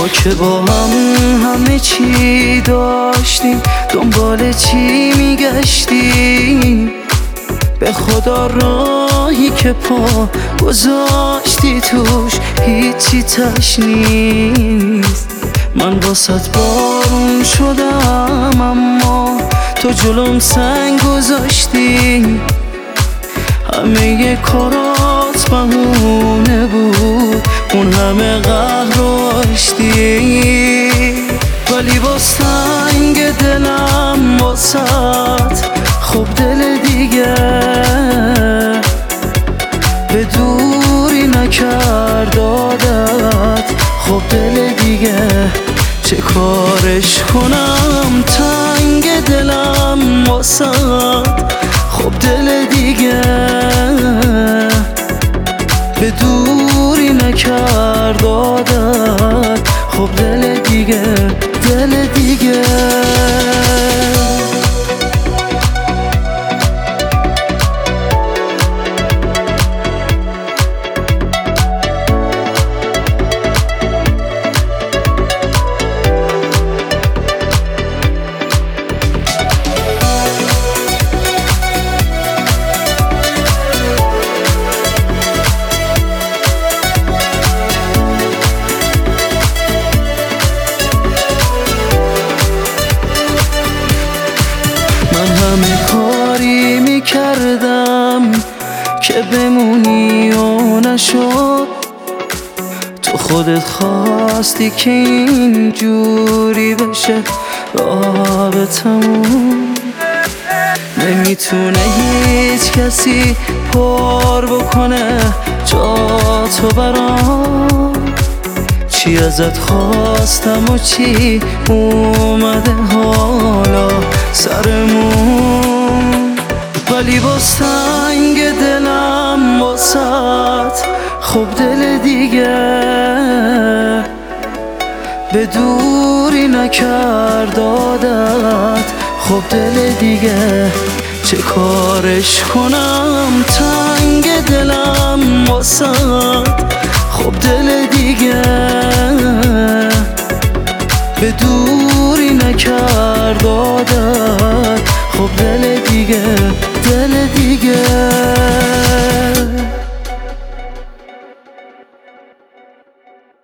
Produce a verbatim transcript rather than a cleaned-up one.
ما که با هم همه چی داشتیم، دنبال چی میگشتیم؟ به خدا راهی که پا گذاشتی توش هیچی تش نیست. من واسط بارون شدم اما تو جلوم سنگ گذاشتی. همه کارات بهونه بود، اون همه قهر و آشتی، ولی با سنگ دلم واسط خب دل دیگه به دوری نکرد عادت. خب دل دیگه چه کارش کنم؟ تنگ دلم واسط خب دل دیگه به دوری نکرد عادت. خب دل دیگه دل دیگه همه کاری میکردم که بمونی و نشد. تو خودت خواستی که اینجوری بشه رابطمون. نمیتونه هیچ کسی پر بکنه جا تو برام. چی ازت خواستم و چی اومده حالا سرمون، ولی با سنگ دلم واسط خب دل دیگه به دوری نکرد عادت. خب دل دیگه چه کارش کنم؟ تنگ دلم واسط خب دل دیگه به دوری نکرد عادت.